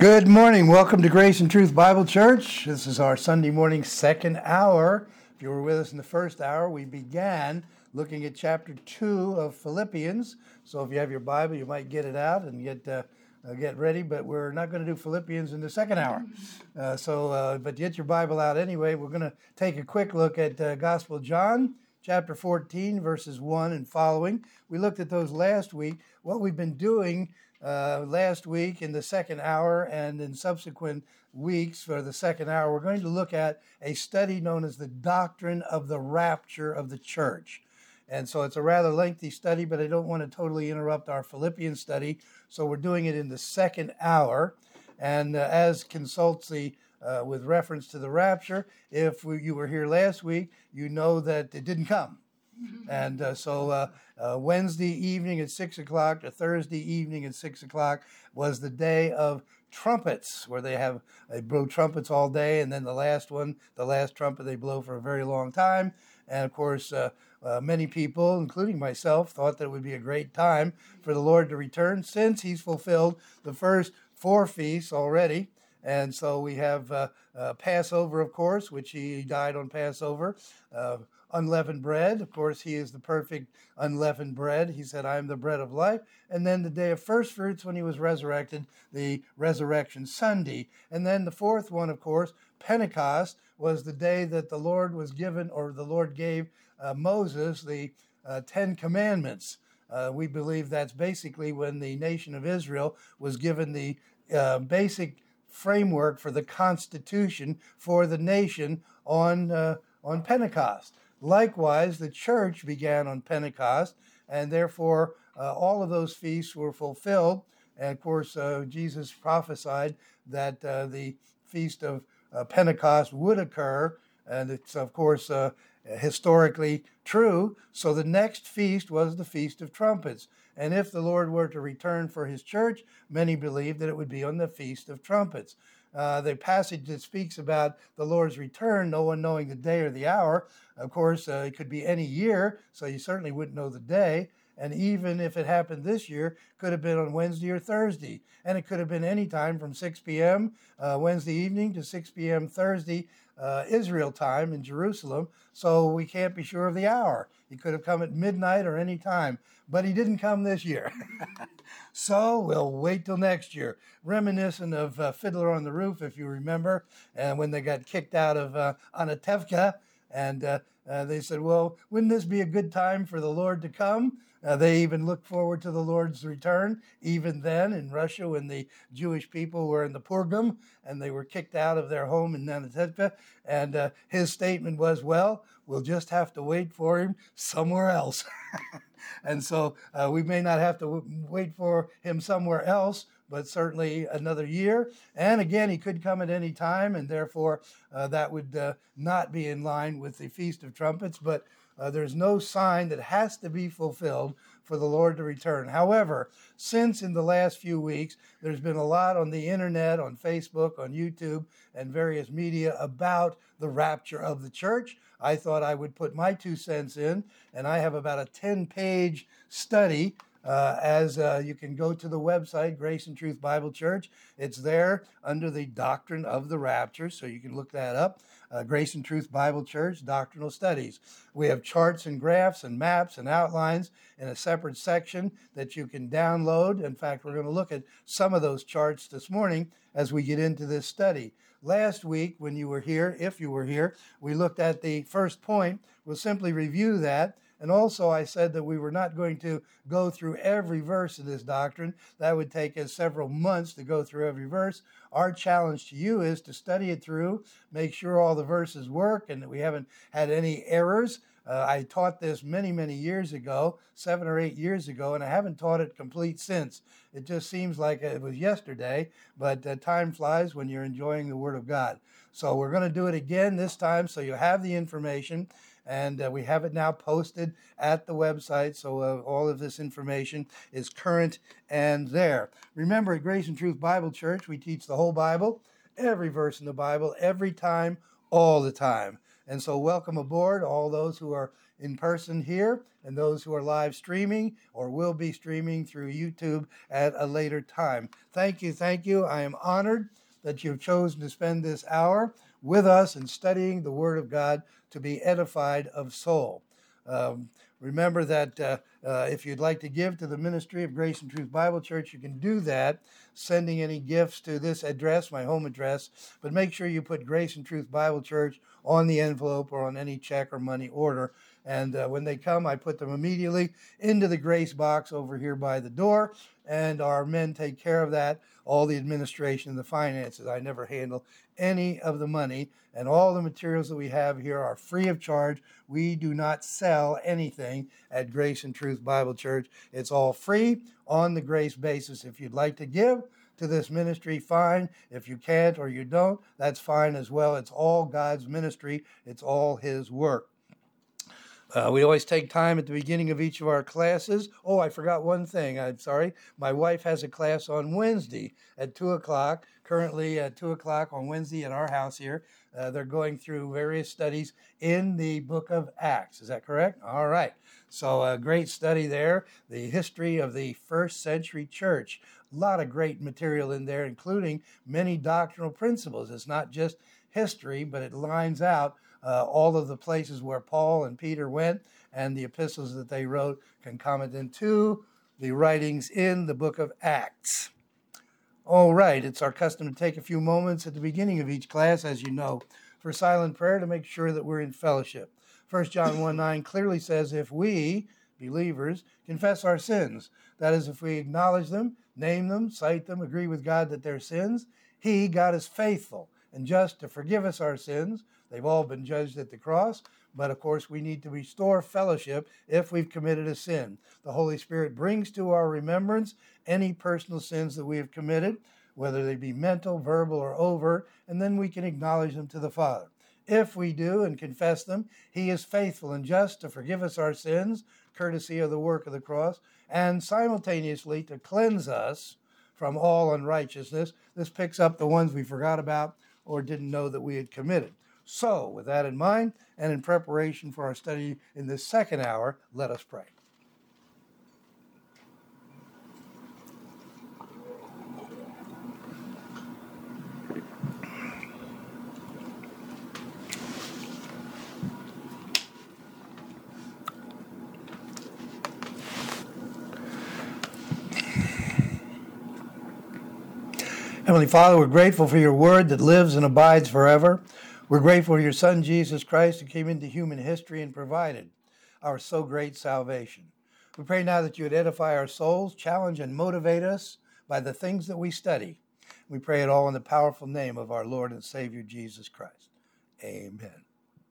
Good morning. Welcome to Grace and Truth Bible Church. This is our Sunday morning second hour. If you were with us in the first hour, we began looking at chapter 2 of Philippians. So if you have your Bible, you might get it out and get ready. But we're not going to do Philippians in the second hour. But get your Bible out anyway. We're going to take a quick look at Gospel of John, chapter 14, verses 1 and following. We looked at those last week. What we've been doing last week in the second hour and in subsequent weeks for the second hour, we're going to look at a study known as the doctrine of the rapture of the church. And so it's a rather lengthy study, but I don't want to totally interrupt our Philippians study. So we're doing it in the second hour. And as consults with reference to the rapture, if you were here last week, you know that it didn't come. And so Wednesday evening at 6 o'clock to Thursday evening at 6 o'clock was the day of trumpets, where they blow trumpets all day, and then the last trumpet they blow for a very long time. And of course, many people, including myself, thought that it would be a great time for the Lord to return, since he's fulfilled the first 4 feasts already. And so we have Passover, of course, which he died on Passover. Unleavened bread, of course, he is the perfect unleavened bread. He said, I am the bread of life. And then the day of first fruits, when he was resurrected, the resurrection Sunday. And then the fourth one, of course, Pentecost, was the day that the Lord was given, or the Lord gave Moses the 10 commandments. We believe that's basically when the nation of Israel was given the basic framework for the constitution for the nation on Pentecost. Likewise, the church began on Pentecost, and therefore all of those feasts were fulfilled. And of course, Jesus prophesied that the feast of Pentecost would occur, and it's of course historically true. So the next feast was the Feast of Trumpets. And if the Lord were to return for his church, many believe that it would be on the Feast of Trumpets. The passage that speaks about the Lord's return, no one knowing the day or the hour, of course, it could be any year, so you certainly wouldn't know the day. And even if it happened this year, could have been on Wednesday or Thursday. And it could have been any time from 6 p.m. Wednesday evening to 6 p.m. Thursday Israel time in Jerusalem. So we can't be sure of the hour. He could have come at midnight or any time. But he didn't come this year. So we'll wait till next year. Reminiscent of Fiddler on the Roof, if you remember, and when they got kicked out of Anatevka. And they said, well, wouldn't this be a good time for the Lord to come? They even looked forward to the Lord's return, even then in Russia, when the Jewish people were in the Purgam and they were kicked out of their home in Anatevka. And his statement was, well, we'll just have to wait for him somewhere else. And so we may not have to wait for him somewhere else, but certainly another year. And again, he could come at any time, and therefore that would not be in line with the Feast of Trumpets. But there's no sign that has to be fulfilled for the Lord to return. However, since in the last few weeks, there's been a lot on the internet, on Facebook, on YouTube, and various media about the rapture of the church, I thought I would put my 2 cents in, and I have about a 10-page study. You can go to the website, Grace and Truth Bible Church. It's there under the Doctrine of the Rapture, so you can look that up. Grace and Truth Bible Church, Doctrinal Studies. We have charts and graphs and maps and outlines in a separate section that you can download. In fact, we're going to look at some of those charts this morning as we get into this study. Last week, when you were here, if you were here, we looked at the first point. We'll simply review that. And also I said that we were not going to go through every verse of this doctrine. That would take us several months to go through every verse. Our challenge to you is to study it through, make sure all the verses work and that we haven't had any errors. I taught this many, many years ago, 7 or 8 years ago, and I haven't taught it complete since. It just seems like it was yesterday, but time flies when you're enjoying the Word of God. So we're going to do it again this time so you have the information. And we have it now posted at the website, so all of this information is current and there. Remember, at Grace and Truth Bible Church, we teach the whole Bible, every verse in the Bible, every time, all the time. And so welcome aboard, all those who are in person here and those who are live streaming or will be streaming through YouTube at a later time. Thank you, thank you. I am honored that you've chosen to spend this hour with us in studying the Word of God to be edified of soul. Remember that if you'd like to give to the ministry of Grace and Truth Bible Church, you can do that sending any gifts to this address, my home address, but make sure you put Grace and Truth Bible Church on the envelope or on any check or money order. And when they come, I put them immediately into the grace box over here by the door, and our men take care of that, all the administration and the finances. I never handle any of the money, and all the materials that we have here are free of charge. We do not sell anything at Grace and Truth Bible Church. It's all free on the grace basis. If you'd like to give to this ministry, fine. If you can't or you don't, that's fine as well. It's all God's ministry. It's all His work. We always take time at the beginning of each of our classes. Oh, I forgot one thing. I'm sorry. My wife has a class on Wednesday at 2 o'clock, currently at 2 o'clock on Wednesday at our house here. They're going through various studies in the book of Acts. Is that correct? All right. So a great study there. The history of the first century church. A lot of great material in there, including many doctrinal principles. It's not just history, but it lines out all of the places where Paul and Peter went, and the epistles that they wrote concomitant to the writings in the book of Acts. All right, it's our custom to take a few moments at the beginning of each class, as you know, for silent prayer to make sure that we're in fellowship. 1 John 1:9 clearly says, if we, believers, confess our sins, that is, if we acknowledge them, name them, cite them, agree with God that they're sins, He, God, is faithful and just to forgive us our sins. They've all been judged at the cross, but of course we need to restore fellowship if we've committed a sin. The Holy Spirit brings to our remembrance any personal sins that we have committed, whether they be mental, verbal, or overt, and then we can acknowledge them to the Father. If we do and confess them, He is faithful and just to forgive us our sins, courtesy of the work of the cross, and simultaneously to cleanse us from all unrighteousness. This picks up the ones we forgot about or didn't know that we had committed. So, with that in mind, and in preparation for our study in this second hour, let us pray. Heavenly Father, we're grateful for your word that lives and abides forever. We're grateful for your Son, Jesus Christ, who came into human history and provided our so great salvation. We pray now that you would edify our souls, challenge and motivate us by the things that we study. We pray it all in the powerful name of our Lord and Savior, Jesus Christ. Amen.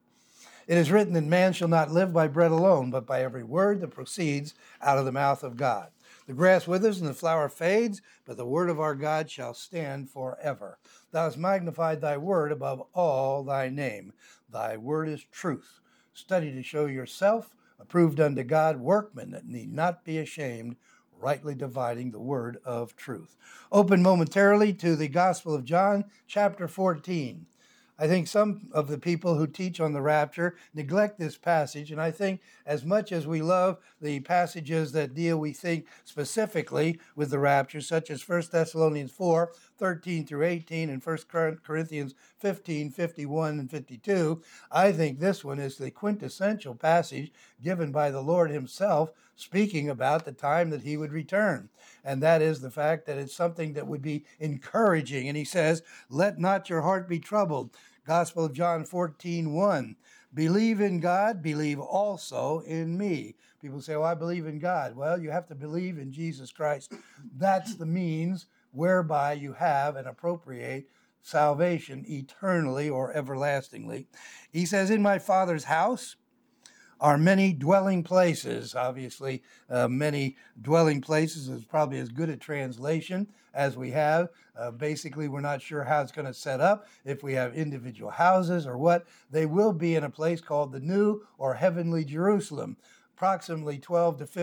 It is written that man shall not live by bread alone, but by every word that proceeds out of the mouth of God. The grass withers and the flower fades, but the word of our God shall stand forever. Thou hast magnified thy word above all thy name. Thy word is truth. Study to show yourself approved unto God, workmen that need not be ashamed, rightly dividing the word of truth. Open momentarily to the Gospel of John, chapter 14. I think some of the people who teach on the rapture neglect this passage, and I think as much as we love the passages that deal, we think, specifically with the rapture, such as 1 Thessalonians 4, 13 through 18, and 1 Corinthians 15, 51 and 52, I think this one is the quintessential passage given by the Lord himself, speaking about the time that he would return. And that is the fact that it's something that would be encouraging. And he says, let not your heart be troubled. Gospel of John 14:1. Believe in God, believe also in me. People say, well, I believe in God. Well, you have to believe in Jesus Christ. That's the means whereby you have and appropriate salvation eternally or everlastingly. He says, in my Father's house are many dwelling places. Obviously, many dwelling places is probably as good a translation as we have. Basically, we're not sure how it's going to set up, if we have individual houses or what. They will be in a place called the New or Heavenly Jerusalem, approximately 12 to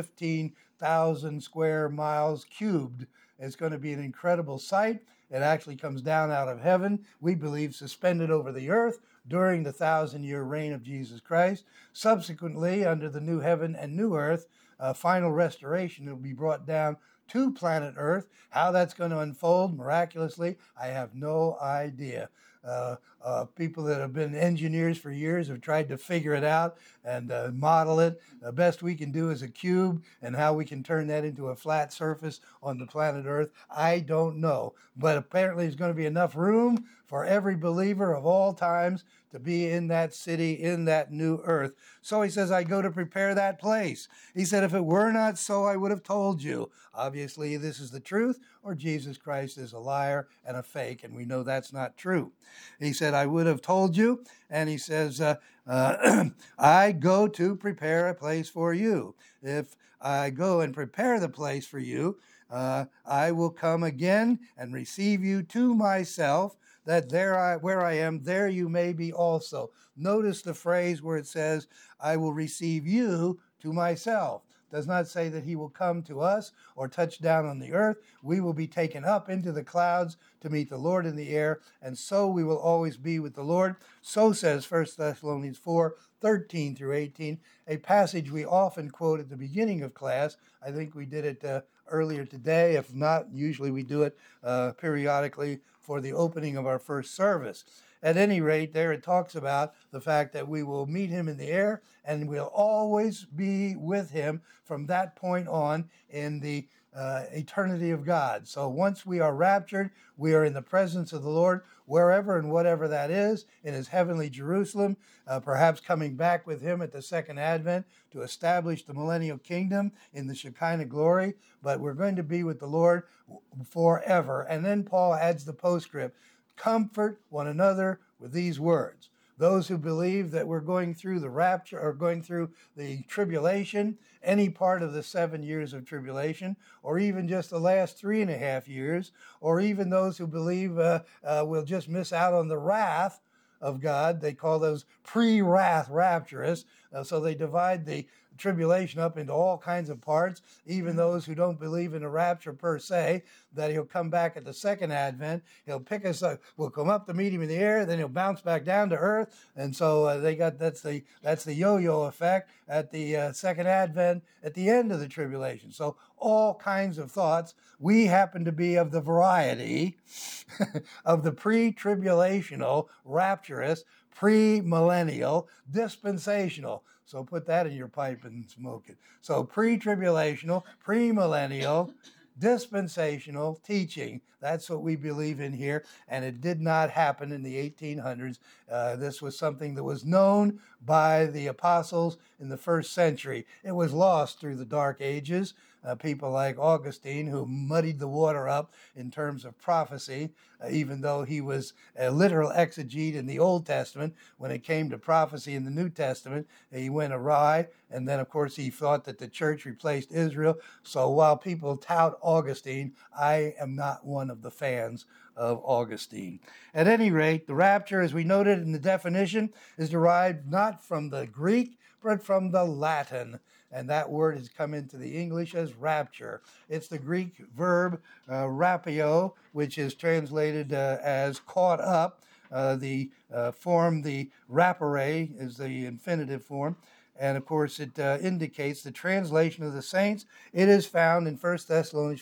15,000 square miles cubed. It's going to be an incredible sight. It actually comes down out of heaven, we believe suspended over the earth, during the 1,000-year reign of Jesus Christ. Subsequently, under the new heaven and new earth, final restoration will be brought down to planet Earth. How that's going to unfold miraculously, I have no idea. People that have been engineers for years have tried to figure it out and model it. The best we can do is a cube, and how we can turn that into a flat surface on the planet Earth, I don't know. But apparently there's going to be enough room for every believer of all times to be in that city, in that new earth. So he says, I go to prepare that place. He said, if it were not so, I would have told you. Obviously, this is the truth, or Jesus Christ is a liar and a fake, and we know that's not true. He said, I would have told you, and he says, I go to prepare a place for you. If I go and prepare the place for you, I will come again and receive you to myself, that where I am, there you may be also. Notice the phrase where it says, I will receive you to myself. Does not say that he will come to us or touch down on the earth. We will be taken up into the clouds to meet the Lord in the air, and so we will always be with the Lord. So says 1 Thessalonians 4:13 through 18, a passage we often quote at the beginning of class. I think we did it earlier today. If not, usually we do it periodically for the opening of our first service. At any rate, there it talks about the fact that we will meet him in the air, and we'll always be with him from that point on in the eternity of God. So once we are raptured, we are in the presence of the Lord, wherever and whatever that is, in his heavenly Jerusalem, perhaps coming back with him at the second advent to establish the millennial kingdom in the Shekinah glory. But we're going to be with the Lord forever. And then Paul adds the postscript, comfort one another with these words. Those who believe that we're going through the rapture or going through the tribulation, any part of the 7 years of tribulation, or even just the last 3.5 years, or even those who believe we'll just miss out on the wrath of God. They call those pre-wrath rapturists. So they divide the tribulation up into all kinds of parts, even those who don't believe in a rapture per se, that he'll come back at the second advent. He'll pick us up. We'll come up to meet him in the air, then he'll bounce back down to earth. And so that's the yo-yo effect at the second advent at the end of the tribulation. So all kinds of thoughts. We happen to be of the variety of the pre-tribulational, rapturous, pre-millennial, dispensational. So put that in your pipe and smoke it. So pre-tribulational, pre-millennial, dispensational teaching. That's what we believe in here. And it did not happen in the 1800s. This was something that was known by the apostles in the first century. It was lost through the Dark Ages. People like Augustine, who muddied the water up in terms of prophecy, even though he was a literal exegete in the Old Testament. When it came to prophecy in the New Testament, he went awry. And then, of course, he thought that the church replaced Israel. So while people tout Augustine, I am not one of the fans of Augustine. At any rate, the rapture, as we noted in the definition, is derived not from the Greek, but from the Latin. And that word has come into the English as rapture. It's the Greek verb rapio, which is translated as caught up. The form, the rapere, is the infinitive form. And of course, it indicates the translation of the saints. It is found in 1 Thessalonians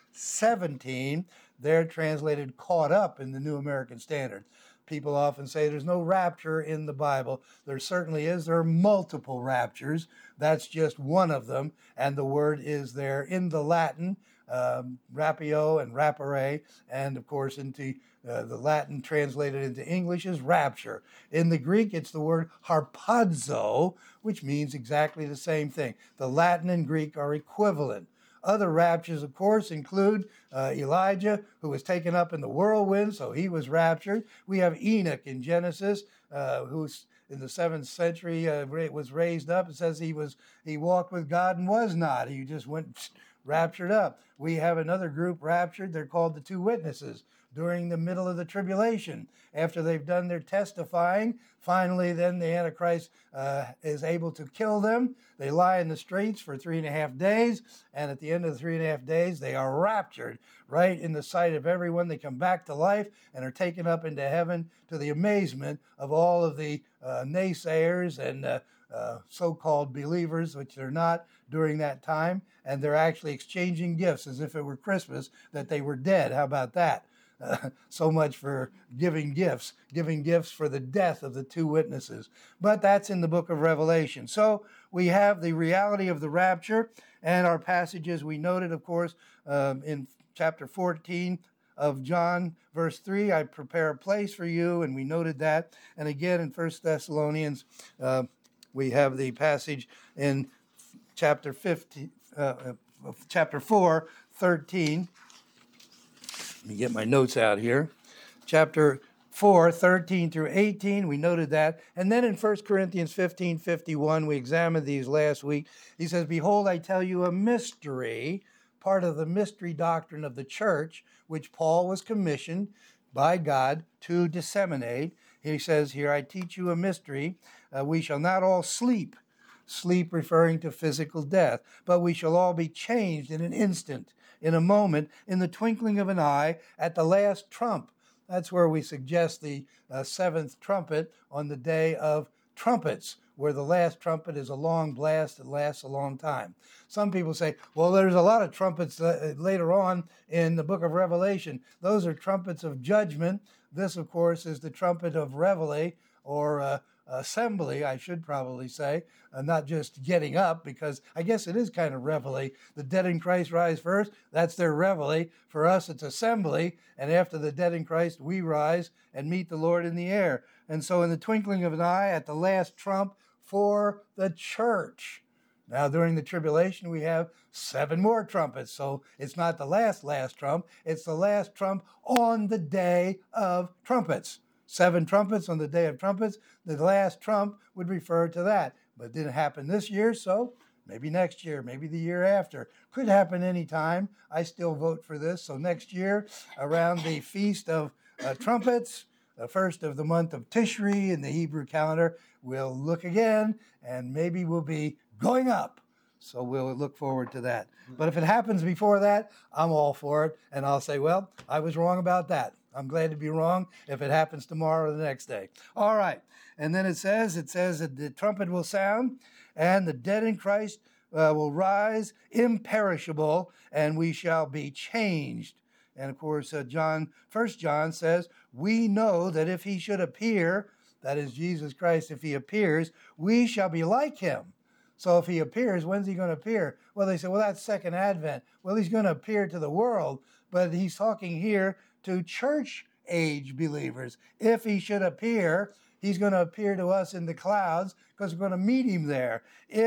4:17. They're translated caught up in the New American Standard. People often say there's no rapture in the Bible. There certainly is. There are multiple raptures. That's just one of them. And the word is there in the Latin, rapio and rapere. And of course, into the Latin translated into English is rapture. In the Greek, it's the word harpazo, which means exactly the same thing. The Latin and Greek are equivalent. Other raptures, of course, include Elijah, who was taken up in the whirlwind, so he was raptured. We have Enoch in Genesis, who's in the 7th century was raised up. It says he walked with God and was not. He just went raptured up. We have another group raptured. They're called the two witnesses. during the middle of the tribulation. After they've done their testifying, finally then the Antichrist is able to kill them. They lie in the streets for 3.5 days, and at the end of the 3.5 days, they are raptured right in the sight of everyone. They come back to life and are taken up into heaven to the amazement of all of the naysayers and so-called believers, which they're not during that time, and they're actually exchanging gifts as if it were Christmas, that they were dead. How about that? So much for giving gifts for the death of the two witnesses. But that's in the book of Revelation. So we have the reality of the rapture, and our passages we noted, of course, in chapter 14 of John, verse 3, I prepare a place for you, and we noted that. And again in 1 Thessalonians, we have the passage in chapter 4, 13. Let me get my notes out here. Chapter 4, 13 through 18, we noted that. And then in 1 Corinthians 15, 51, we examined these last week. He says, behold, I tell you a mystery, part of the mystery doctrine of the church, which Paul was commissioned by God to disseminate. He says here, I teach you a mystery. We shall not all sleep referring to physical death, but we shall all be changed in an instant, in a moment, in the twinkling of an eye, at the last trump. That's where we suggest the seventh trumpet on the day of trumpets, where the last trumpet is a long blast that lasts a long time. Some people say, well, there's a lot of trumpets later on in the book of Revelation. Those are trumpets of judgment. This, of course, is the trumpet of reveille, or assembly, I should probably say, not just getting up, because I guess it is kind of reveille. The dead in Christ rise first. That's their reveille. For us, it's assembly. And after the dead in Christ, we rise and meet the Lord in the air. And so in the twinkling of an eye, at the last trump for the church. Now, during the tribulation, we have 7 more trumpets. So it's not the last trump. It's the last trump on the day of trumpets. 7 trumpets on the day of trumpets. The last trump would refer to that. But it didn't happen this year, so maybe next year, maybe the year after. Could happen anytime. I still vote for this. So next year, around the Feast of Trumpets, the first of the month of Tishri in the Hebrew calendar, we'll look again, and maybe we'll be going up. So we'll look forward to that. But if it happens before that, I'm all for it. And I'll say, well, I was wrong about that. I'm glad to be wrong if it happens tomorrow or the next day. All right. And then it says that the trumpet will sound, and the dead in Christ will rise imperishable, and we shall be changed. And of course, 1 John says, we know that if he should appear, that is Jesus Christ, if he appears, we shall be like him. So if he appears, when's he going to appear? Well, they say, well, that's second advent. Well, he's going to appear to the world, but he's talking here to church age believers. If he should appear, he's going to appear to us in the clouds because we're going to meet him there.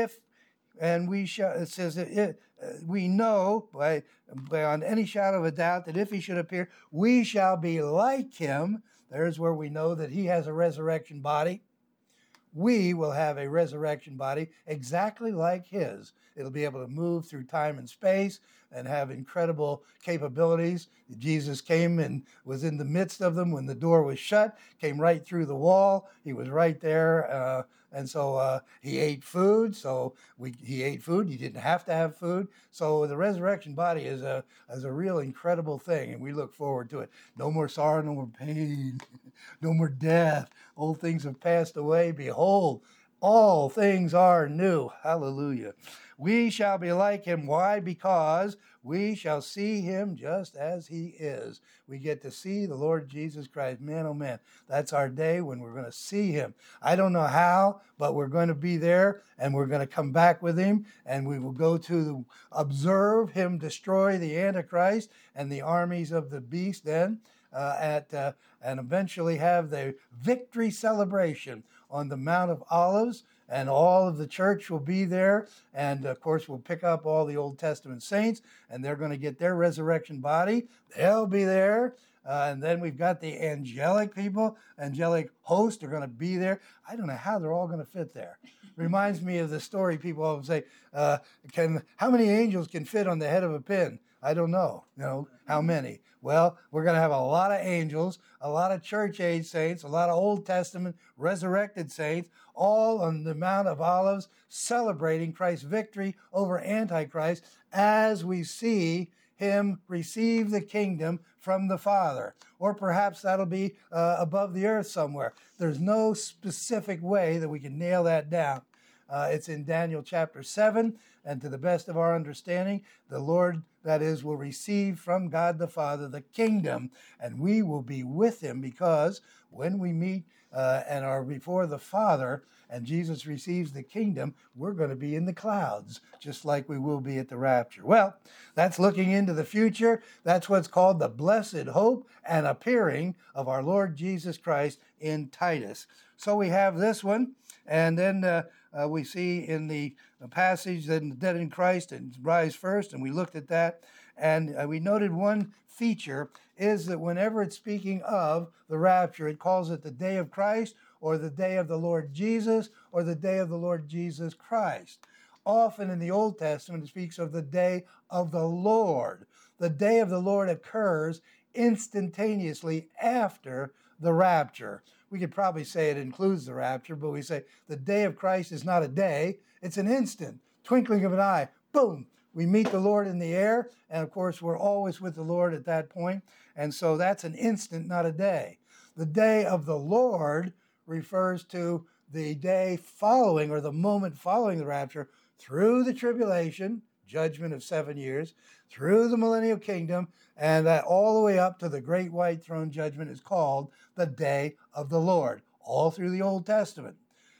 It says, we know beyond any shadow of a doubt that if he should appear, we shall be like him. There's where we know that he has a resurrection body. We will have a resurrection body exactly like his. It'll be able to move through time and space and have incredible capabilities. Jesus came and was in the midst of them when the door was shut, came right through the wall. He was right there. And so he ate food. He ate food. He didn't have to have food. So the resurrection body is a real incredible thing, and we look forward to it. No more sorrow, no more pain, no more death. Old things have passed away. Behold, all things are new. Hallelujah. We shall be like him. Why? Because we shall see him just as he is. We get to see the Lord Jesus Christ. Man, oh man, that's our day when we're going to see him. I don't know how, but we're going to be there, and we're going to come back with him, and we will go to observe him destroy the Antichrist and the armies of the beast then, and eventually have the victory celebration on the Mount of Olives, and all of the church will be there. And of course, we'll pick up all the Old Testament saints, and they're going to get their resurrection body. They'll be there. And then we've got the angelic people, angelic hosts are going to be there. I don't know how they're all going to fit there. Reminds me of the story people always say, how many angels can fit on the head of a pin? I don't know, how many. Well, we're going to have a lot of angels, a lot of church age saints, a lot of Old Testament resurrected saints, all on the Mount of Olives celebrating Christ's victory over Antichrist as we see him receive the kingdom from the Father. Or perhaps that'll be above the earth somewhere. There's no specific way that we can nail that down. It's in Daniel chapter 7, and to the best of our understanding, the Lord, that is, will receive from God the Father the kingdom, and we will be with him, because when we meet and are before the Father and Jesus receives the kingdom, we're going to be in the clouds, just like we will be at the rapture. Well, that's looking into the future. That's what's called the blessed hope and appearing of our Lord Jesus Christ in Titus. So we have this one, and then we see in the passage that the dead in Christ and rise first, and we looked at that, and we noted one feature is that whenever it's speaking of the rapture, it calls it the day of Christ, or the day of the Lord Jesus, or the day of the Lord Jesus Christ. Often in the Old Testament, it speaks of the day of the Lord. The day of the Lord occurs instantaneously after the rapture. We could probably say it includes the rapture, but we say the day of Christ is not a day, it's an instant, twinkling of an eye, boom, we meet the Lord in the air, and of course we're always with the Lord at that point, and so that's an instant, not a day. The day of the Lord refers to the day following, or the moment following the rapture, through the tribulation, judgment of 7 years, through the millennial kingdom, and that all the way up to the great white throne judgment is called the day of the Lord, all through the Old Testament.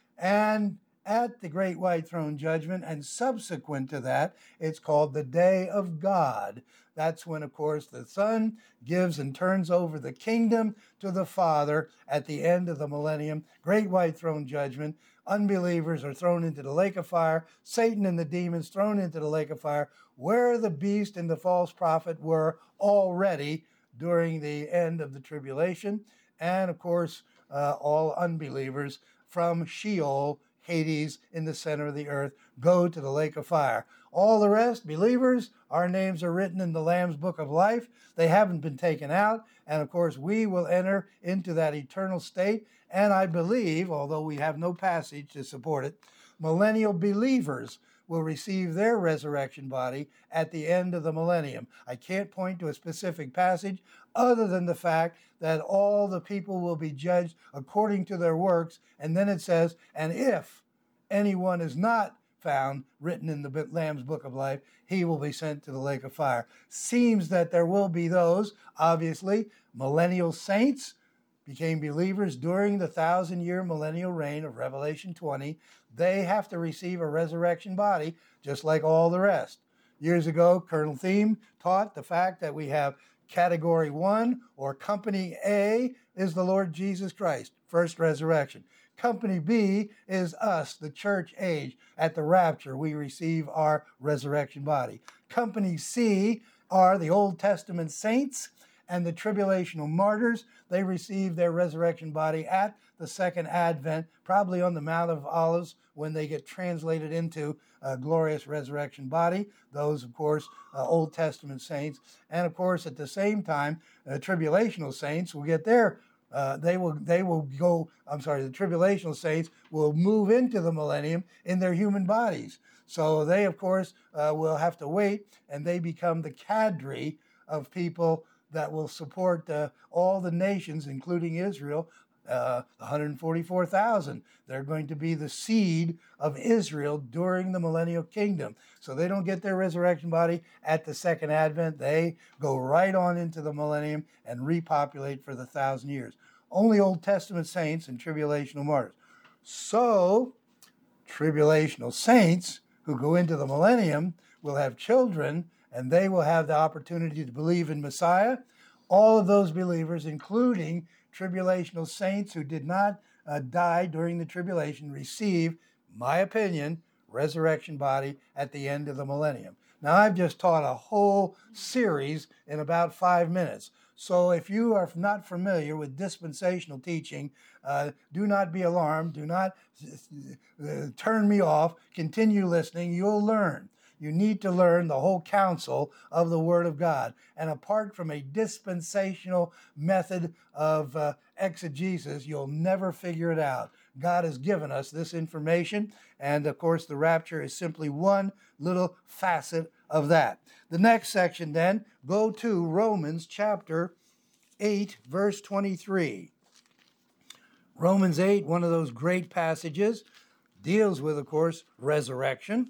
And at the great white throne judgment, and subsequent to that, it's called the day of God. That's when, of course, the Son gives and turns over the kingdom to the Father at the end of the millennium, great white throne judgment. Unbelievers are thrown into the lake of fire. Satan and the demons thrown into the lake of fire, where the beast and the false prophet were already during the end of the tribulation. And, of course, all unbelievers from Sheol, Hades, in the center of the earth, go to the lake of fire. All the rest, believers, our names are written in the Lamb's book of life. They haven't been taken out. And of course, we will enter into that eternal state. And I believe, although we have no passage to support it, millennial believers will receive their resurrection body at the end of the millennium. I can't point to a specific passage other than the fact that all the people will be judged according to their works. And then it says, and if anyone is not found written in the Lamb's book of life, he will be sent to the lake of fire. Seems that there will be those, obviously, millennial saints became believers during the 1,000-year millennial reign of Revelation 20. They have to receive a resurrection body, just like all the rest. Years ago, Colonel Thiem taught the fact that we have Category 1, or Company A, is the Lord Jesus Christ, first resurrection. Company B is us, the church age. At the rapture, we receive our resurrection body. Company C are the Old Testament saints and the tribulational martyrs. They receive their resurrection body at the second advent, probably on the Mount of Olives, when they get translated into a glorious resurrection body. Those, of course, Old Testament saints. And of course, at the same time, tribulational saints will get their the tribulational saints will move into the millennium in their human bodies. So they, of course, will have to wait, and they become the cadre of people that will support all the nations, including Israel, 144,000. They're going to be the seed of Israel during the millennial kingdom. So they don't get their resurrection body at the second advent. They go right on into the millennium and repopulate for the 1,000 years. Only Old Testament saints and tribulational martyrs. So tribulational saints who go into the millennium will have children, and they will have the opportunity to believe in Messiah. All of those believers, including tribulational saints who did not die during the tribulation, receive, my opinion, resurrection body at the end of the millennium. Now, I've just taught a whole series in about 5 minutes. So if you are not familiar with dispensational teaching, do not be alarmed. Do not turn me off. Continue listening. You'll learn. You need to learn the whole counsel of the Word of God. And apart from a dispensational method of exegesis, you'll never figure it out. God has given us this information, and of course the rapture is simply one little facet of that. The next section then, go to Romans chapter 8, verse 23. Romans 8, one of those great passages, deals with, of course, resurrection.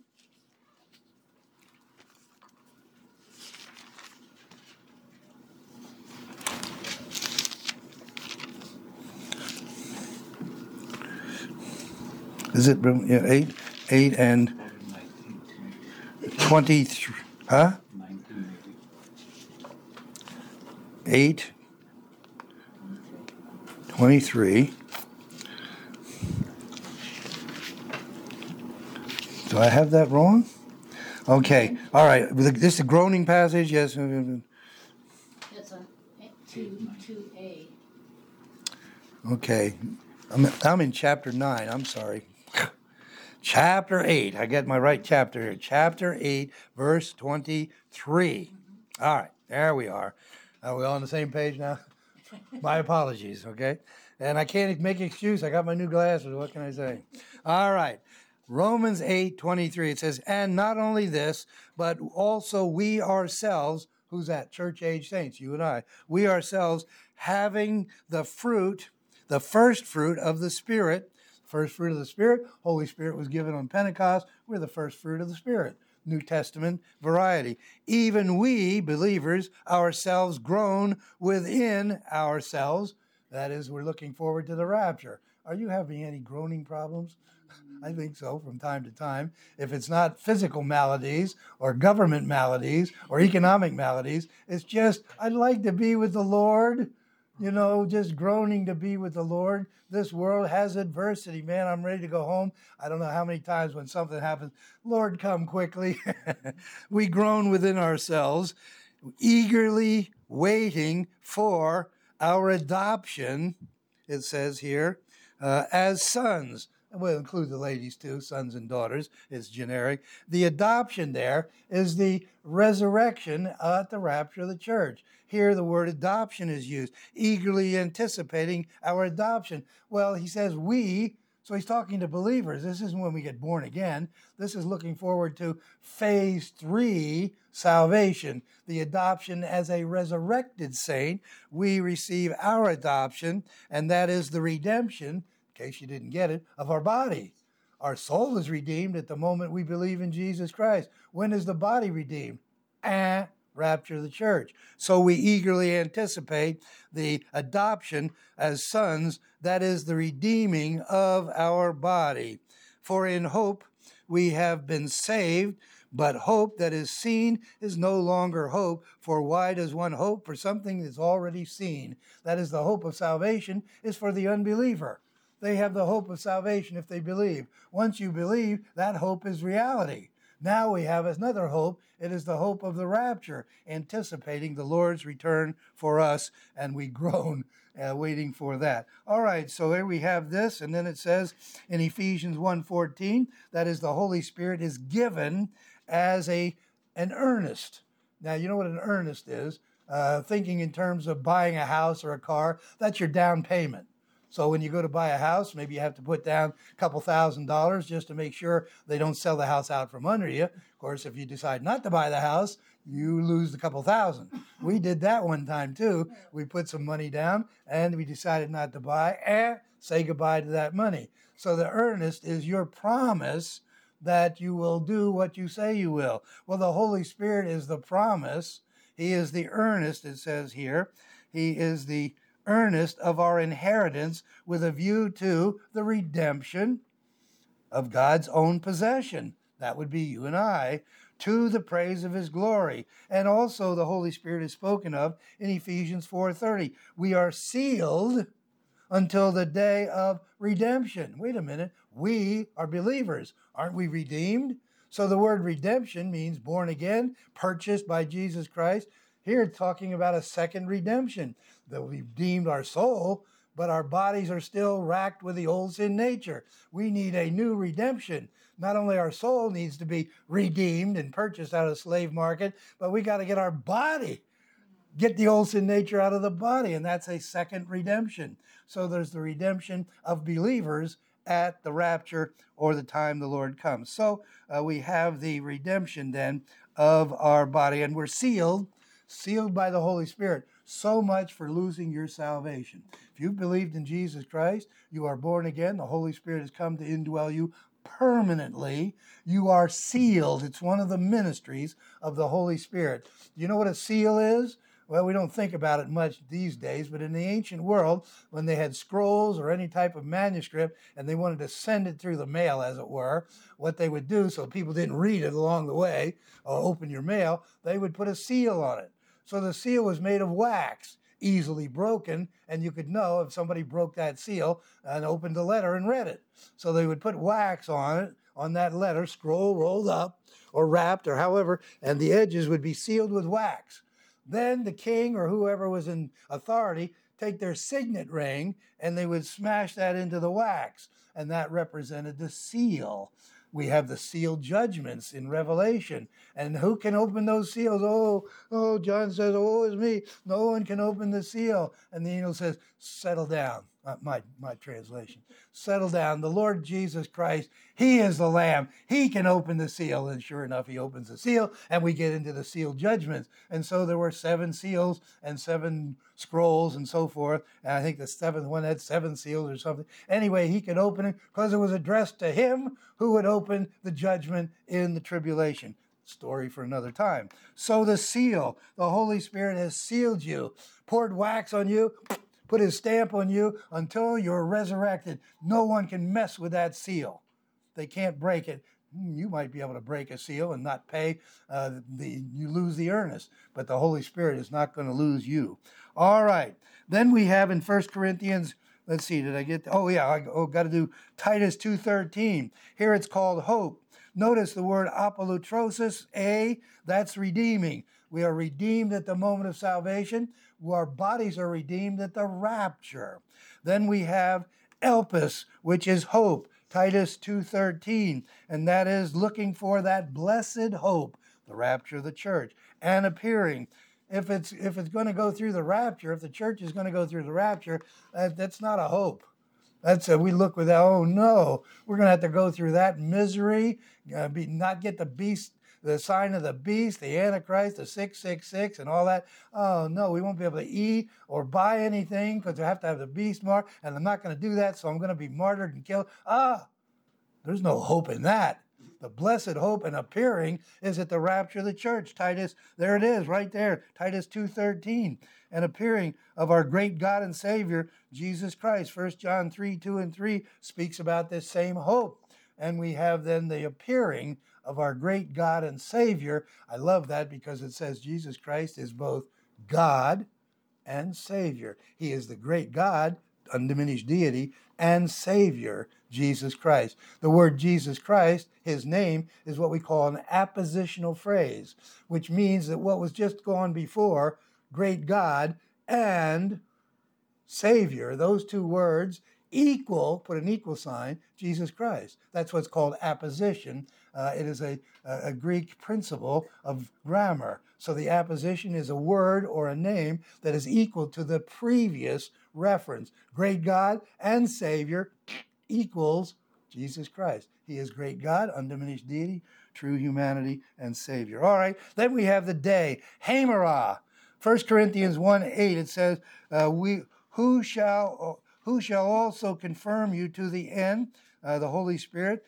Is it 8 and 23? Huh? 8, 23. Do I have that wrong? Okay. All right. This is a groaning passage. Yes. That's on 2A. Okay. I'm in chapter 9. I'm sorry. Chapter 8. I get my right chapter here. Chapter 8, verse 23. All right. There we are. Are we all on the same page now? My apologies, okay? And I can't make an excuse. I got my new glasses. What can I say? All right. Romans 8:23. It says, and not only this, but also we ourselves, who's that? Church-age saints, you and I. We ourselves having the fruit, the first fruit of the Spirit. First fruit of the Spirit. Holy Spirit was given on Pentecost. We're the first fruit of the Spirit. New Testament variety. Even we, believers, ourselves groan within ourselves. That is, we're looking forward to the rapture. Are you having any groaning problems? I think so from time to time. If it's not physical maladies or government maladies or economic maladies, it's just, I'd like to be with the Lord. You know, just groaning to be with the Lord. This world has adversity, man. I'm ready to go home. I don't know how many times when something happens, Lord, come quickly. We groan within ourselves, eagerly waiting for our adoption, it says here, as sons. We'll include the ladies too, sons and daughters. It's generic. The adoption there is the resurrection at the rapture of the church. Here the word adoption is used, eagerly anticipating our adoption. Well, he says we, so he's talking to believers. This isn't when we get born again. This is looking forward to phase 3, salvation, the adoption as a resurrected saint. We receive our adoption, and that is the redemption, in case you didn't get it, of our body. Our soul is redeemed at the moment we believe in Jesus Christ. When is the body redeemed? Rapture of the church. So we eagerly anticipate the adoption as sons, that is the redeeming of our body. For in hope we have been saved, but hope that is seen is no longer hope. For why does one hope for something that's already seen? That is, the hope of salvation is for the unbeliever. They have the hope of salvation if they believe. Once you believe, that hope is reality. Now we have another hope. It is the hope of the rapture, anticipating the Lord's return for us, and we groan waiting for that. All right, so there we have this, and then it says in Ephesians 1:14, that is, the Holy Spirit is given as an earnest. Now, you know what an earnest is? Thinking in terms of buying a house or a car, that's your down payment. So when you go to buy a house, maybe you have to put down a couple $1,000s just to make sure they don't sell the house out from under you. Of course, if you decide not to buy the house, you lose a couple thousand. We did that one time too. We put some money down and we decided not to buy, say goodbye to that money. So the earnest is your promise that you will do what you say you will. Well, the Holy Spirit is the promise. He is the earnest, it says here. He is the earnest of our inheritance with a view to the redemption of God's own possession. That would be you and I, to the praise of his glory. And also the Holy Spirit is spoken of in Ephesians 4:30. We are sealed until the day of redemption. Wait a minute. We are believers. Aren't we redeemed? So the word redemption means born again, purchased by Jesus Christ. Here it's talking about a second redemption, that we redeemed our soul, but our bodies are still racked with the old sin nature. We need a new redemption. not only our soul needs to be redeemed and purchased out of the slave market, but we got to get our body, get the old sin nature out of the body, and that's a second redemption. So there's the redemption of believers at the rapture or the time the Lord comes. So we have the redemption then of our body, and we're sealed by the Holy Spirit. So much for losing your salvation. If you've believed in Jesus Christ, you are born again. The Holy Spirit has come to indwell you permanently. You are sealed. It's one of the ministries of the Holy Spirit. You know what a seal is? Well, we don't think about it much these days, but in the ancient world, when they had scrolls or any type of manuscript and they wanted to send it through the mail, as it were, what they would do so people didn't read it along the way or open your mail, they would put a seal on it. So the seal was made of wax, easily broken, and you could know if somebody broke that seal and opened the letter and read it. So they would put wax on it, on that letter, scroll rolled up or wrapped or however, and the edges would be sealed with wax. Then the king or whoever was in authority take their signet ring and they would smash that into the wax, and that represented the seal. We have the sealed judgments in Revelation. And who can open those seals? Oh, John says, oh, it's me. No one can open the seal. And the angel says, settle down. My translation. Settle down. The Lord Jesus Christ, he is the Lamb. He can open the seal. And sure enough, he opens the seal, and we get into the sealed judgments. And so there were 7 seals and 7 scrolls and so forth. And I think the 7th one had 7 seals or something. Anyway, he could open it because it was addressed to him who would open the judgment in the tribulation. Story for another time. So the seal, the Holy Spirit has sealed you, poured wax on you, put his stamp on you until you're resurrected. No one can mess with that seal. They can't break it. You might be able to break a seal and not pay. You lose the earnest, but the Holy Spirit is not going to lose you. All right. Then we have in 1 Corinthians, let's see, did I get, got to do Titus 2:13. Here it's called hope. Notice the word apolutrosis, that's redeeming. We are redeemed at the moment of salvation. Our bodies are redeemed at the rapture. Then we have elpis, which is hope, Titus 2:13, and that is looking for that blessed hope, the rapture of the church, and appearing. If it's going to go through the rapture, if the church is going to go through the rapture, that's not a hope. We look with, oh no, we're going to have to go through that misery, not get the beast, the sign of the beast, the Antichrist, the 666 and all that. Oh no, we won't be able to eat or buy anything because we have to have the beast mark, and I'm not going to do that, so I'm going to be martyred and killed. There's no hope in that. The blessed hope and appearing is at the rapture of the church. Titus, there it is, right there, Titus 2:13. And appearing of our great God and Savior, Jesus Christ. 1 John 3:2 and 3 speaks about this same hope. And we have then the appearing of our great God and Savior. I love that because it says Jesus Christ is both God and Savior. He is the great God, undiminished deity, and Savior, Jesus Christ. The word Jesus Christ, his name, is what we call an appositional phrase, which means that what was just gone before, great God and Savior, those two words equal, put an equal sign, Jesus Christ. That's what's called apposition. It is a Greek principle of grammar. So the apposition is a word or a name that is equal to the previous reference. Great God and Savior equals Jesus Christ. He is great God, undiminished deity, true humanity, and Savior. All right, then we have the day, Hamarah. 1 Corinthians 1:8, it says, who shall also confirm you to the end, the Holy Spirit,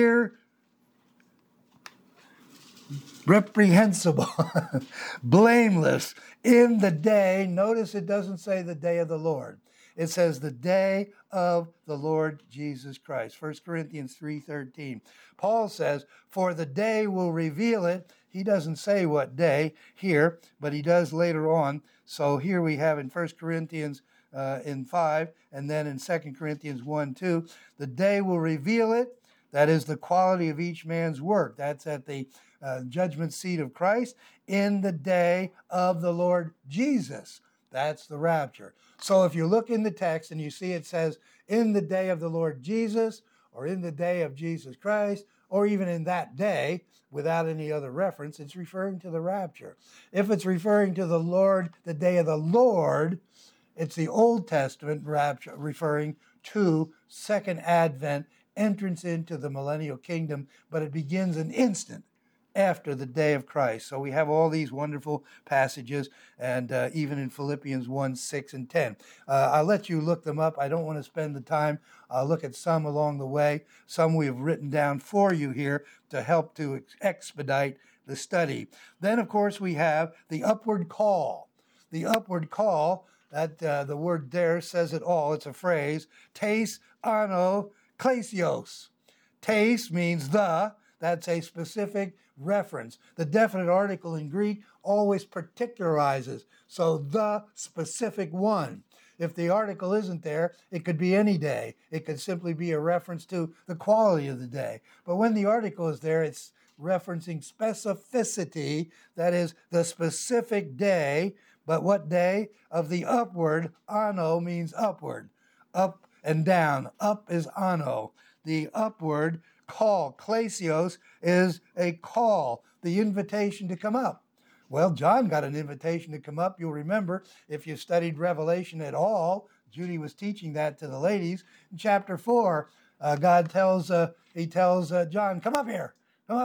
irreprehensible, blameless in the day. Notice it doesn't say the day of the Lord. It says the day of the Lord Jesus Christ. 1 Corinthians 3:13. Paul says, for the day will reveal it. He doesn't say what day here, but he does later on. So here we have in 1 Corinthians in 5, and then in 2 Corinthians 1:2, the day will reveal it. That is the quality of each man's work. That's at the judgment seat of Christ in the day of the Lord Jesus. That's the rapture. So if you look in the text and you see it says in the day of the Lord Jesus, or in the day of Jesus Christ, or even in that day, without any other reference, it's referring to the rapture. If it's referring to the Lord, the day of the Lord, it's the Old Testament rapture referring to second advent, entrance into the millennial kingdom, but it begins an instant after the day of Christ. So we have all these wonderful passages, and even in Philippians 1, 6, and 10. I'll let you look them up. I don't want to spend the time. I'll look at some along the way. Some we have written down for you here to help to expedite the study. Then, of course, we have the upward call. The upward call, that the word there says it all. It's a phrase, tes ano klesios. Tes means the. That's a specific reference. The definite article in Greek always particularizes, so the specific one. If the article isn't there, it could be any day. It could simply be a reference to the quality of the day. But when the article is there, it's referencing specificity, that is, the specific day. But what day? Of the upward. Ano means upward. Up and down. Up is ano. The upward call, klesios, is a call, the invitation to come up. Well, John got an invitation to come up. You'll remember, if you studied Revelation at all, Judy was teaching that to the ladies. In chapter 4, God tells John, come up here.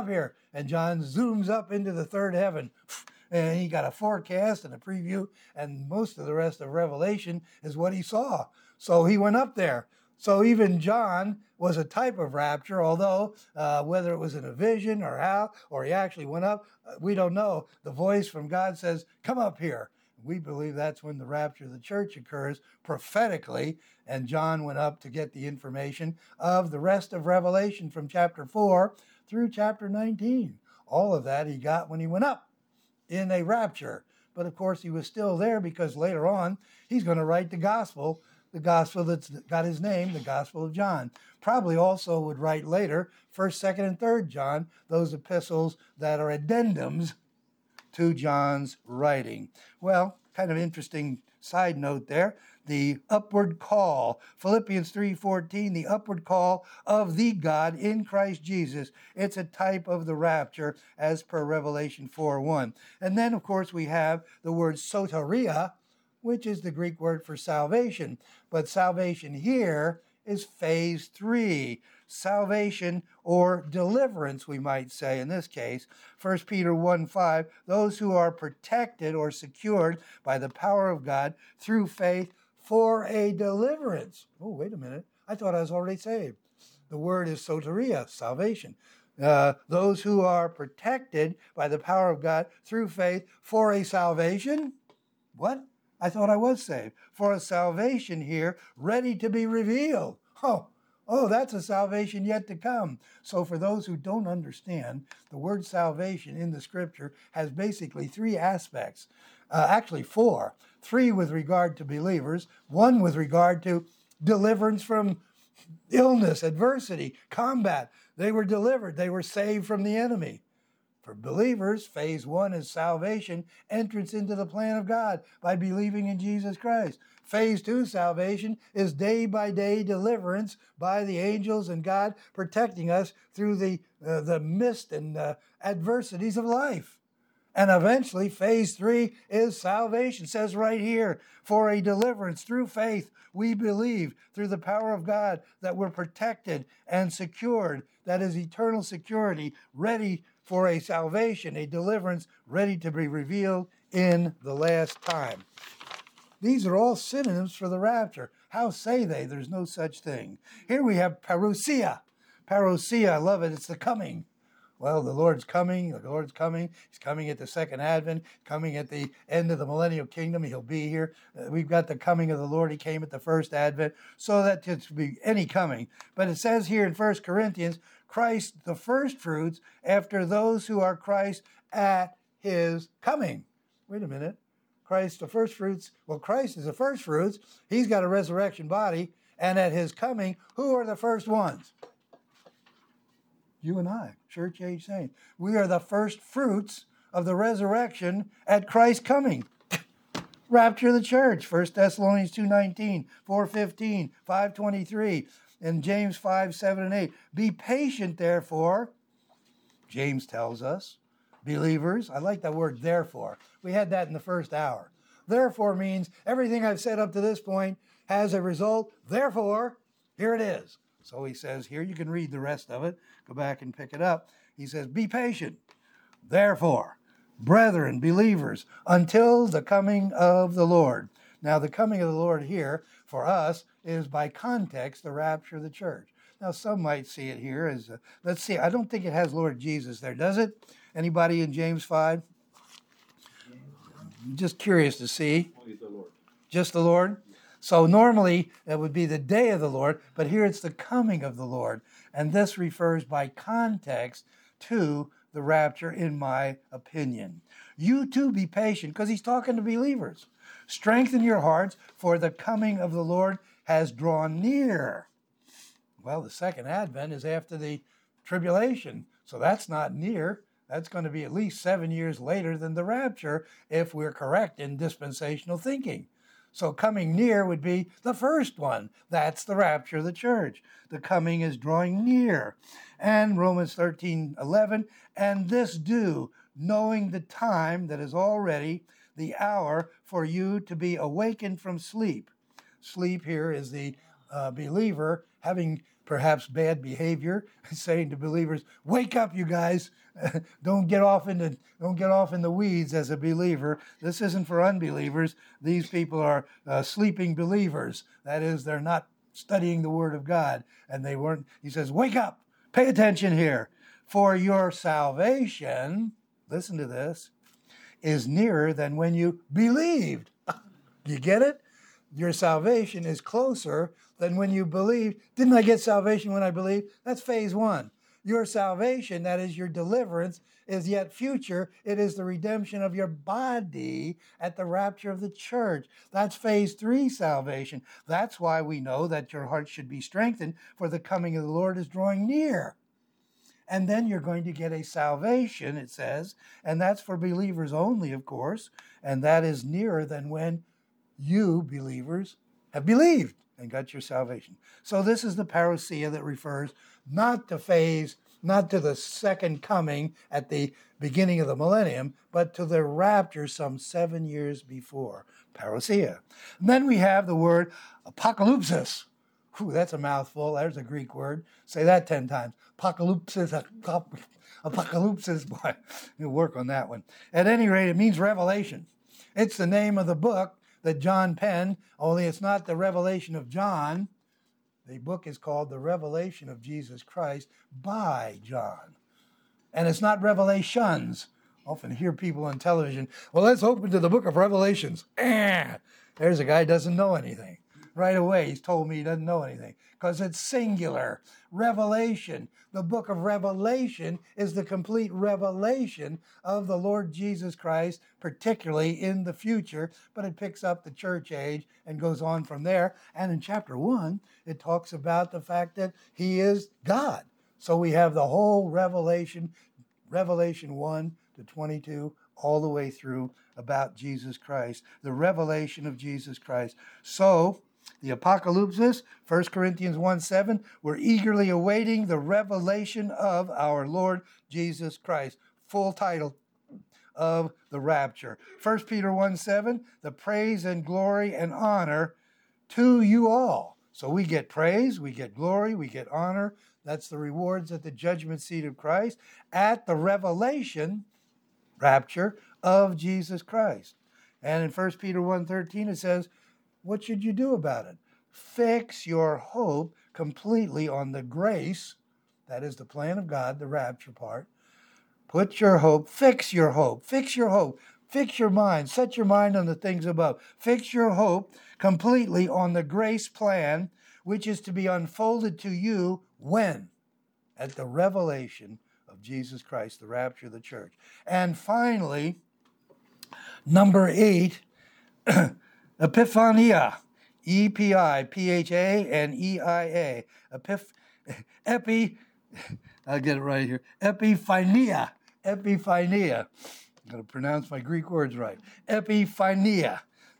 And John zooms up into the third heaven. And he got a forecast and a preview, and most of the rest of Revelation is what he saw. So he went up there. So even John was a type of rapture, although whether it was in a vision or how, or he actually went up, we don't know. The voice from God says, come up here. We believe that's when the rapture of the church occurs prophetically, and John went up to get the information of the rest of Revelation from chapter 4 through chapter 19. All of that he got when he went up in a rapture. But of course he was still there because later on he's going to write the gospel that's got his name, the Gospel of John. Probably also would write later 1st, 2nd, and 3rd John, those epistles that are addendums to John's writing. Well, kind of interesting side note there. The upward call, Philippians 3:14, the upward call of the God in Christ Jesus. It's a type of the rapture as per Revelation 4:1. And then, of course, we have the word soteria, which is the Greek word for salvation. But salvation here is phase 3. Salvation or deliverance, we might say in this case. 1 Peter 1:5, those who are protected or secured by the power of God through faith for a deliverance. Oh, wait a minute. I thought I was already saved. The word is soteria, salvation. Those who are protected by the power of God through faith for a salvation. What? I thought I was saved. For a salvation here, ready to be revealed. Oh, that's a salvation yet to come. So for those who don't understand, the word salvation in the scripture has basically 3 aspects. Actually 4. 3 with regard to believers, 1 with regard to deliverance from illness, adversity, combat. They were delivered. They were saved from the enemy. For believers, phase 1 is salvation, entrance into the plan of God by believing in Jesus Christ. Phase 2 salvation is day-by-day deliverance by the angels and God protecting us through the mist and adversities of life. And eventually, phase 3 is salvation. It says right here, for a deliverance through faith, we believe through the power of God that we're protected and secured. That is eternal security, ready for a salvation, a deliverance ready to be revealed in the last time. These are all synonyms for the rapture. How say they? There's no such thing. Here we have parousia. Parousia, I love it. It's the coming. Well, the Lord's coming. The Lord's coming. He's coming at the second advent, coming at the end of the millennial kingdom. He'll be here. We've got the coming of the Lord. He came at the first advent. So that could be any coming. But it says here in 1 Corinthians, Christ the first fruits after those who are Christ at his coming. Wait a minute. Christ the first fruits. Well, Christ is the first fruits. He's got a resurrection body. And at his coming, who are the first ones? You and I, church age saints. We are the first fruits of the resurrection at Christ's coming. Rapture of the church, 1 Thessalonians 2:19, 4:15, 5:23. in James 5, 7, and 8. Be patient, therefore, James tells us, believers. I like that word, therefore. We had that in the first hour. Therefore means everything I've said up to this point has a result. Therefore, here it is. So he says here, you can read the rest of it. Go back and pick it up. He says, be patient. Therefore, brethren, believers, until the coming of the Lord. Now, the coming of the Lord here for us is by context the rapture of the church. Now, some might see it here as, let's see, I don't think it has Lord Jesus there, does it? Anybody in James 5? I'm just curious to see. Only the Lord. Just the Lord? So normally it would be the day of the Lord, but here it's the coming of the Lord. And this refers by context to the rapture, in my opinion. You too be patient, because he's talking to believers. Strengthen your hearts, for the coming of the Lord has drawn near. Well, the second advent is after the tribulation, so that's not near. That's going to be at least 7 years later than the rapture, if we're correct in dispensational thinking. So coming near would be the first one. That's the rapture of the church. The coming is drawing near. And Romans 13:11, and this do, knowing the time that is already the hour for you to be awakened from sleep. Sleep here is the believer having perhaps bad behavior, saying to believers, wake up, you guys. Don't get off in the weeds as a believer. This isn't for unbelievers. These people are sleeping believers. That is, they're not studying the Word of God. And they weren't, he says, wake up, pay attention here. For your salvation, listen to this, is nearer than when you believed. You get it? Your salvation is closer than when you believed. Didn't I get salvation when I believed? That's phase one. Your salvation, that is your deliverance, is yet future. It is the redemption of your body at the rapture of the church. That's phase 3 salvation. That's why we know that your heart should be strengthened, for the coming of the Lord is drawing near. And then you're going to get a salvation, it says, and that's for believers only, of course, and that is nearer than when you, believers, have believed and got your salvation. So this is the parousia that refers not to the second coming at the beginning of the millennium, but to the rapture some 7 years before. Parousia. And then we have the word apocalypsis. Whew, that's a mouthful. There's a Greek word. Say that 10 times. Apocalypsis. Apocalypsis. Boy, you'll work on that one. At any rate, it means revelation. It's the name of the book that John penned, only it's not the revelation of John. The book is called The Revelation of Jesus Christ by John. And it's not Revelations. I often hear people on television, well, let's open to the book of Revelations. There's a guy who doesn't know anything. Right away, he's told me he doesn't know anything because it's singular. Revelation. The book of Revelation is the complete revelation of the Lord Jesus Christ, particularly in the future, but it picks up the church age and goes on from there. And in chapter 1, it talks about the fact that he is God. So we have the whole Revelation 1 to 22, all the way through about Jesus Christ, the revelation of Jesus Christ. So, the apocalypsis, 1 Corinthians 1:7, we're eagerly awaiting the revelation of our Lord Jesus Christ. Full title of the rapture. 1 Peter 1:7, the praise and glory and honor to you all. So we get praise, we get glory, we get honor. That's the rewards at the judgment seat of Christ at the revelation, rapture, of Jesus Christ. And in 1 Peter 1:13 it says, what should you do about it? Fix your hope completely on the grace, that is the plan of God, the rapture part. Put your hope, fix your hope, fix your hope, fix your mind, set your mind on the things above. Fix your hope completely on the grace plan, which is to be unfolded to you when? At the revelation of Jesus Christ, the rapture of the church. And finally, number 8, Epiphania, E-P-I-P-H-A-N-E-I-A. I'll get it right here. Epiphania. I'm going to pronounce my Greek words right. Epiphania.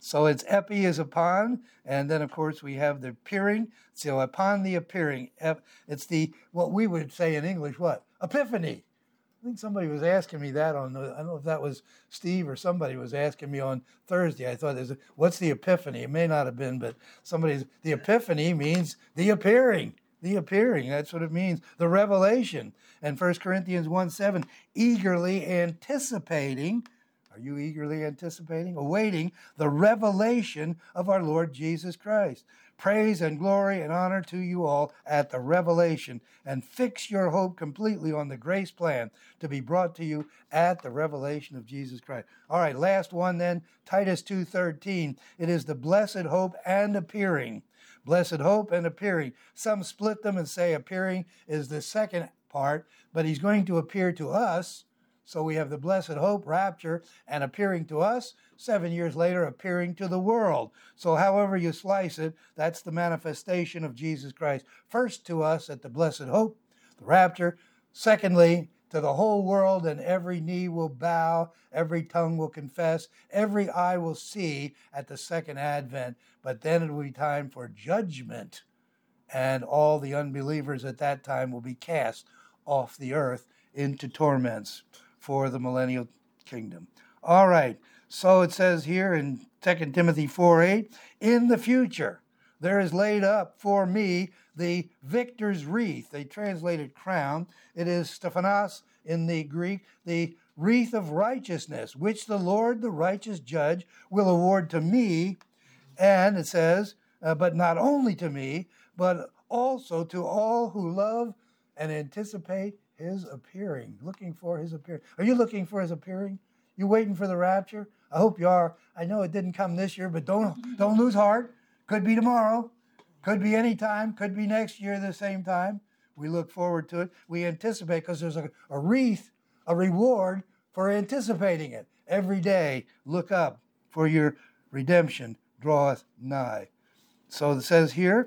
So it's epi is upon, and then of course we have the appearing. So upon the appearing, it's the what we would say in English, what? Epiphany. I think somebody was asking me that I don't know if that was Steve or somebody was asking me on Thursday. I thought, what's the Epiphany? It may not have been, but the Epiphany means the appearing. The appearing, that's what it means. The revelation. And 1 Corinthians 1:7, eagerly anticipating. Are you eagerly anticipating? Awaiting the revelation of our Lord Jesus Christ. Praise and glory and honor to you all at the revelation, and fix your hope completely on the grace plan to be brought to you at the revelation of Jesus Christ. All right, last one then, Titus 2:13. It is the blessed hope and appearing. Blessed hope and appearing. Some split them and say appearing is the second part, but he's going to appear to us. So we have the blessed hope, rapture, and appearing to us. 7 years later, appearing to the world. So however you slice it, that's the manifestation of Jesus Christ. First to us at the blessed hope, the rapture. Secondly, to the whole world, and every knee will bow, every tongue will confess, every eye will see at the second advent. But then it will be time for judgment, and all the unbelievers at that time will be cast off the earth into torments for the millennial kingdom. All right, so it says here in 2 Timothy 4:8, in the future there is laid up for me the victor's wreath. They translated crown. It is Stephanos in the Greek, the wreath of righteousness, which the Lord, the righteous judge, will award to me. And it says, but not only to me, but also to all who love and anticipate his appearing. Looking for his appearing. Are you looking for his appearing? You waiting for the rapture? I hope you are. I know it didn't come this year, but don't lose heart. Could be tomorrow. Could be any time. Could be next year the same time. We look forward to it. We anticipate because there's a wreath, a reward for anticipating it. Every day, look up, for your redemption draweth nigh. So it says here,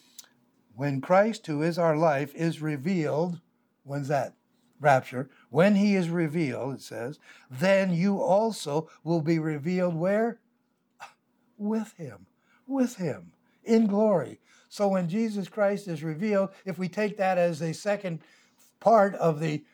when Christ, who is our life, is revealed, when's that? Rapture. When he is revealed, it says, then you also will be revealed where? With him. With him. In glory. So when Jesus Christ is revealed, if we take that as a second part of the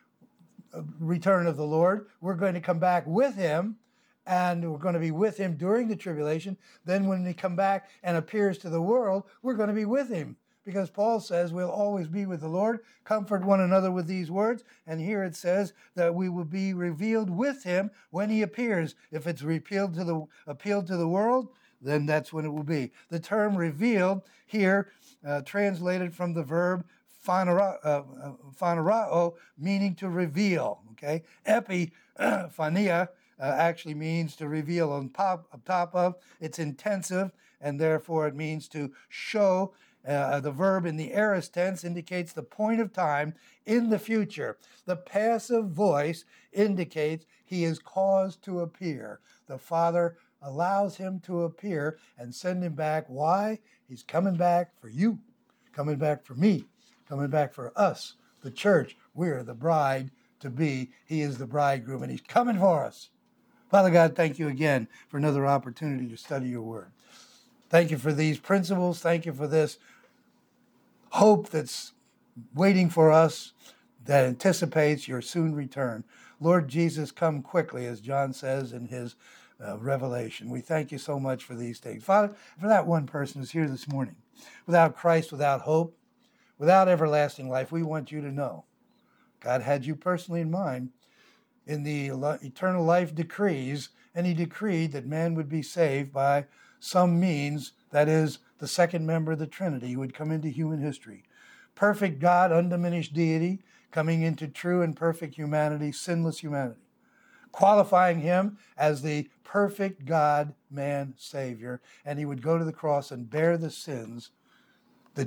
return of the Lord, we're going to come back with him, and we're going to be with him during the tribulation. Then when he come back and appears to the world, we're going to be with him. Because Paul says we'll always be with the Lord. Comfort one another with these words. And here it says that we will be revealed with him when he appears. If it's appealed to the world, then that's when it will be. The term revealed here, translated from the verb phanerao, meaning to reveal. Okay, epiphania actually means to reveal on top of. It's intensive, and therefore it means to show. The verb in the aorist tense indicates the point of time in the future. The passive voice indicates he is caused to appear. The Father allows him to appear and send him back. Why? He's coming back for you, coming back for me, coming back for us, the church. We're the bride to be. He is the bridegroom, and he's coming for us. Father God, thank you again for another opportunity to study your word. Thank you for these principles. Thank you for this hope that's waiting for us, that anticipates your soon return. Lord Jesus, come quickly, as John says in his Revelation. We thank you so much for these things. Father, for that one person who's here this morning, without Christ, without hope, without everlasting life, we want you to know God had you personally in mind in the eternal life decrees, and he decreed that man would be saved by some means, that is, the second member of the Trinity who would come into human history. Perfect God, undiminished deity, coming into true and perfect humanity, sinless humanity, qualifying him as the perfect God, man, Savior, and he would go to the cross and bear the sins, the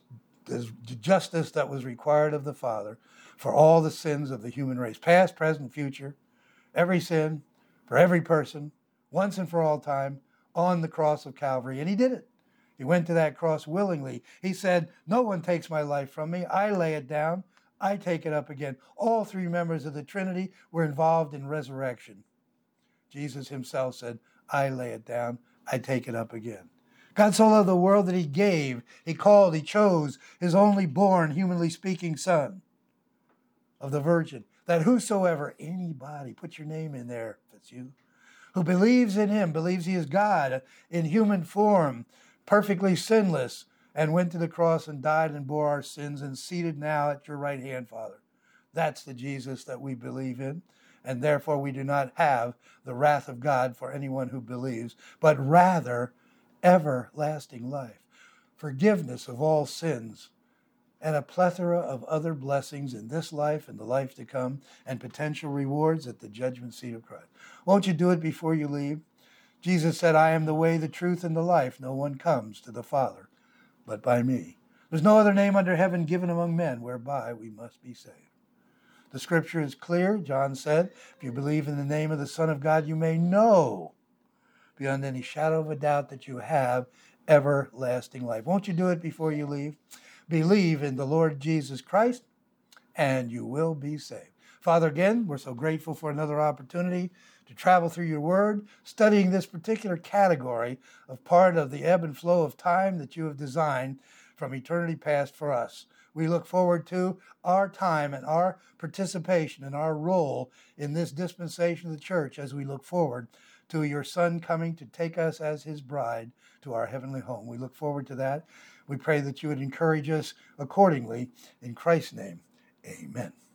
justice that was required of the Father for all the sins of the human race, past, present, future, every sin, for every person, once and for all time, on the cross of Calvary. And he did it. He went to that cross willingly. He said, no one takes my life from me. I lay it down. I take it up again. All three members of the Trinity were involved in resurrection. Jesus himself said, I lay it down. I take it up again. God so loved the world that he gave, he called, he chose his only born, humanly speaking Son of the Virgin, that whosoever, anybody, put your name in there if it's you, who believes in him, believes he is God in human form, perfectly sinless, and went to the cross and died and bore our sins and seated now at your right hand, Father. That's the Jesus that we believe in, and therefore we do not have the wrath of God for anyone who believes, but rather everlasting life, forgiveness of all sins, and a plethora of other blessings in this life and the life to come, and potential rewards at the judgment seat of Christ. Won't you do it before you leave? Jesus said, I am the way, the truth, and the life. No one comes to the Father but by me. There's no other name under heaven given among men whereby we must be saved. The scripture is clear. John said, if you believe in the name of the Son of God, you may know beyond any shadow of a doubt that you have everlasting life. Won't you do it before you leave? Believe in the Lord Jesus Christ, and you will be saved. Father, again, we're so grateful for another opportunity to travel through your word, studying this particular category of part of the ebb and flow of time that you have designed from eternity past for us. We look forward to our time and our participation and our role in this dispensation of the church as we look forward to your Son coming to take us as his bride to our heavenly home. We look forward to that. We pray that you would encourage us accordingly. In Christ's name, amen.